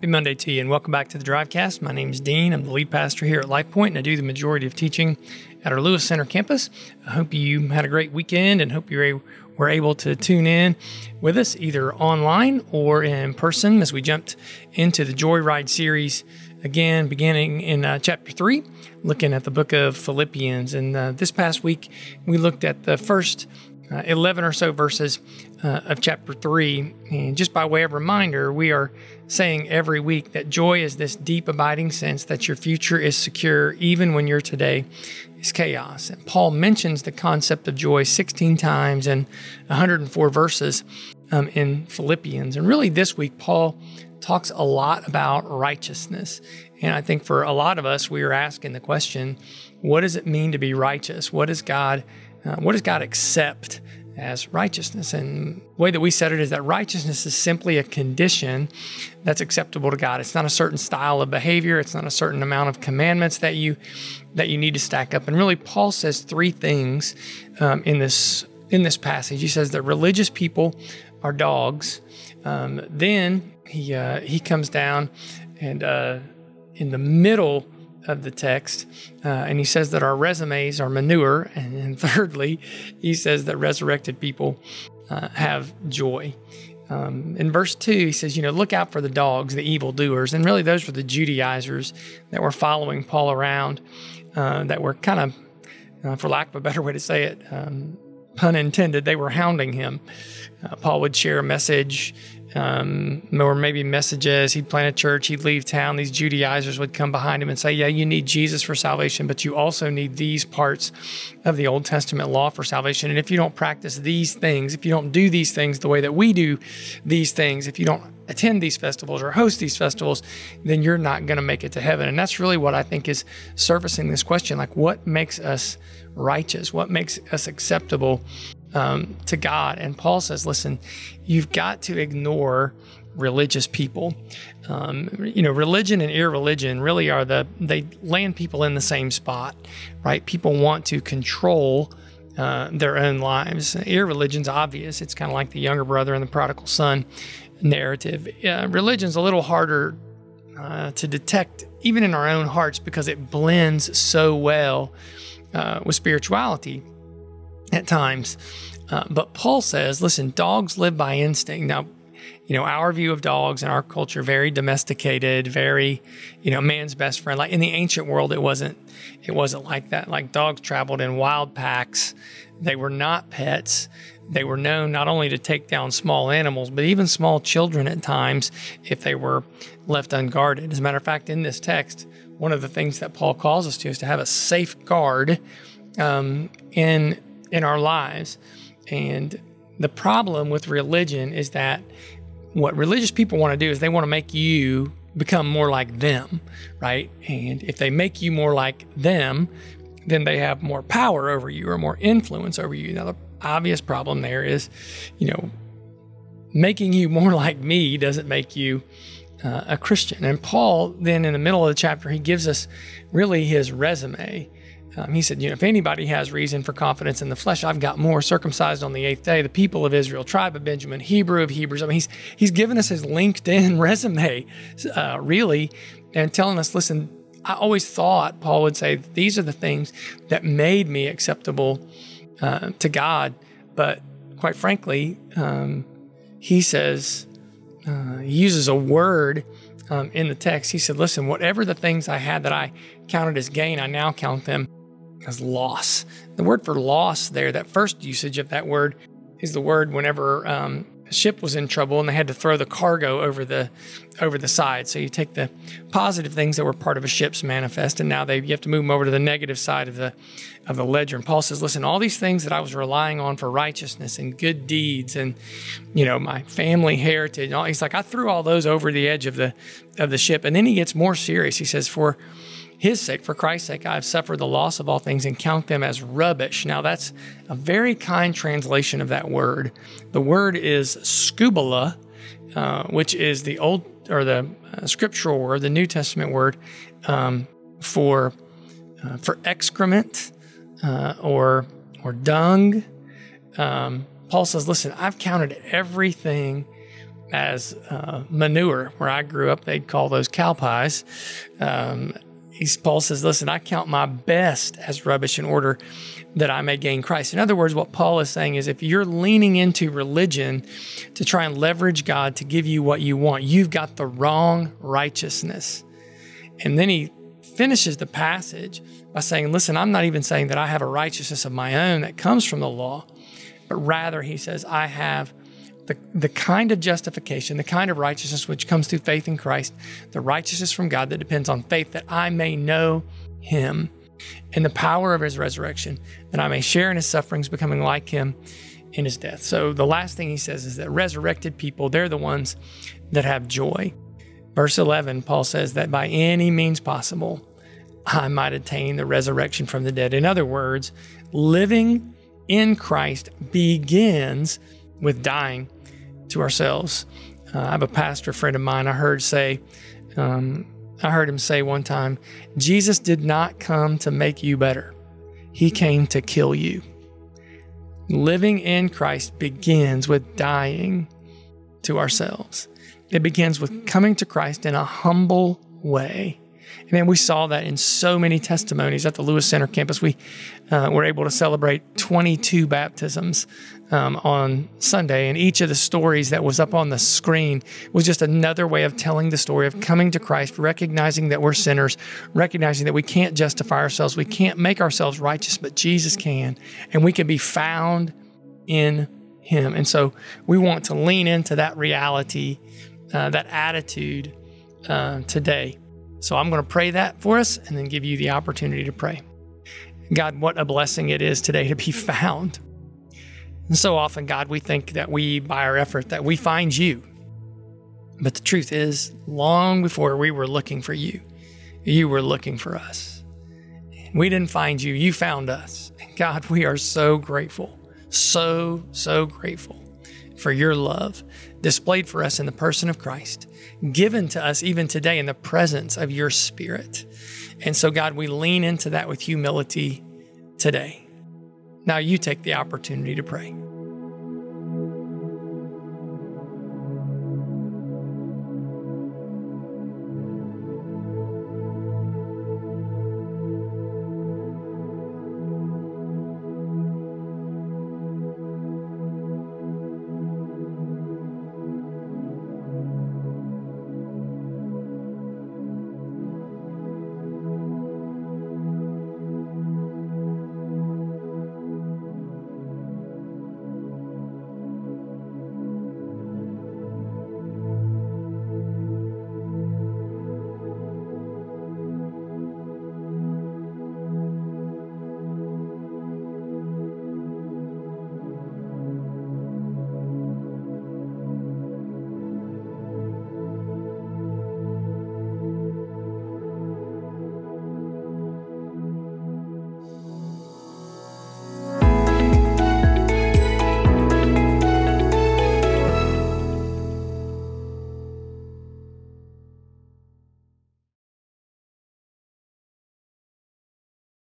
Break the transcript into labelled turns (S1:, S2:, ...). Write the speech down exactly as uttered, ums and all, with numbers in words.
S1: Happy Monday to you, and welcome back to the Drivecast. My name is Dean. I'm the lead pastor here at LifePoint, and I do the majority of teaching at our Lewis Center campus. I hope you had a great weekend and hope you were able to tune in with us either online or in person as we jumped into the Joyride series again, beginning in uh, chapter three, looking at the book of Philippians. And uh, this past week, we looked at the first Uh, eleven or so verses uh, of chapter three. And just by way of reminder, we are saying every week that joy is this deep abiding sense that your future is secure even when your today is chaos. And Paul mentions the concept of joy sixteen times in one hundred four verses um, in Philippians. And really this week, Paul talks a lot about righteousness. And I think for a lot of us, we are asking the question, what does it mean to be righteous? What does God Uh, what does God accept as righteousness? And the way that we said it is that righteousness is simply a condition that's acceptable to God. It's not a certain style of behavior. It's not a certain amount of commandments that you that you need to stack up. And really, Paul says three things um, in this in this passage. He says that religious people are dogs. Um, then he uh, he comes down and uh, in the middle of the text, uh, and he says that our resumes are manure, and then thirdly, he says that resurrected people uh, have joy. Um, in verse two, he says, you know, look out for the dogs, the evildoers, and really those were the Judaizers that were following Paul around, uh, that were kind of, uh, for lack of a better way to say it, um, pun intended, they were hounding him. Uh, Paul would share a message, um, or maybe messages. He'd plant a church, he'd leave town. These Judaizers would come behind him and say, yeah, you need Jesus for salvation, but you also need these parts of the Old Testament law for salvation. And if you don't practice these things, if you don't do these things the way that we do these things, if you don't attend these festivals or host these festivals, then you're not going to make it to heaven. And that's really what I think is surfacing this question, like what makes us righteous? What makes us acceptable um, to God? And Paul says, listen, you've got to ignore religious people. Um, you know, religion and irreligion really are the, they land people in the same spot, right? People want to control uh, their own lives. Irreligion's obvious. It's kind of like the younger brother and the prodigal son narrative. Uh, religion's a little harder uh, to detect even in our own hearts because it blends so well uh, with spirituality at times. Uh, but Paul says, listen, dogs live by instinct. Now, you know, our view of dogs in our culture, very domesticated, very, you know, man's best friend. Like in the ancient world, it wasn't, it wasn't like that. Like dogs traveled in wild packs. They were not pets. They were known not only to take down small animals, but even small children at times if they were left unguarded. As a matter of fact, in this text, one of the things that Paul calls us to is to have a safeguard um, in in our lives. And the problem with religion is that what religious people want to do is they want to make you become more like them, right? And if they make you more like them, then they have more power over you or more influence over you. Now, the obvious problem there is, you know, making you more like me doesn't make you uh, a Christian. And Paul, then in the middle of the chapter, he gives us really his resume. Um, he said, you know, if anybody has reason for confidence in the flesh, I've got more. Circumcised on the eighth day, the people of Israel, tribe of Benjamin, Hebrew of Hebrews. I mean, he's he's given us his LinkedIn resume, uh, really, and telling us, listen, I always thought Paul would say, these are the things that made me acceptable uh, to God. But quite frankly, um, he says, uh, he uses a word um, in the text. He said, listen, whatever the things I had that I counted as gain, I now count them as loss. The word for loss there, that first usage of that word is the word whenever um, a ship was in trouble and they had to throw the cargo over the over the side. So you take the positive things that were part of a ship's manifest, and now they you have to move them over to the negative side of the of the ledger. And Paul says, listen, all these things that I was relying on for righteousness and good deeds and, you know, my family heritage, and all, he's like, I threw all those over the edge of the of the ship. And then he gets more serious. He says, for his sake, for Christ's sake, I have suffered the loss of all things and count them as rubbish. Now, that's a very kind translation of that word. The word is skubala, uh, which is the old or the uh, scriptural word, the New Testament word um, for uh, for excrement uh, or or dung. Um, Paul says, "Listen, I've counted everything as uh, manure. Where I grew up, they'd call those cow pies. Um, he's, Paul says, listen, I count my best as rubbish in order that I may gain Christ. In other words, what Paul is saying is if you're leaning into religion to try and leverage God to give you what you want, you've got the wrong righteousness. And then he finishes the passage by saying, listen, I'm not even saying that I have a righteousness of my own that comes from the law, but rather he says, I have the, the kind of justification, the kind of righteousness which comes through faith in Christ, the righteousness from God that depends on faith, that I may know him and the power of his resurrection, that I may share in his sufferings, becoming like him in his death. So the last thing he says is that resurrected people, they're the ones that have joy. Verse eleven, Paul says that by any means possible, I might attain the resurrection from the dead. In other words, living in Christ begins with dying to ourselves. Uh, I have a pastor friend of mine I heard say, um, I heard him say one time, Jesus did not come to make you better. He came to kill you. Living in Christ begins with dying to ourselves. It begins with coming to Christ in a humble way. And man, we saw that in so many testimonies at the Lewis Center campus. We uh, were able to celebrate twenty-two baptisms um, on Sunday, and each of the stories that was up on the screen was just another way of telling the story of coming to Christ, recognizing that we're sinners, recognizing that we can't justify ourselves, we can't make ourselves righteous, but Jesus can, and we can be found in him. And so we want to lean into that reality, uh, that attitude uh, today. So I'm going to pray that for us and then give you the opportunity to pray. God, what a blessing it is today to be found. And so often, God, we think that we, by our effort, that we find you. But the truth is, long before we were looking for you, you were looking for us. And we didn't find you, you found us. And God, we are so grateful, so, so grateful for your love displayed for us in the person of Christ, given to us even today in the presence of your Spirit. And so, God, we lean into that with humility today. Now you take the opportunity to pray.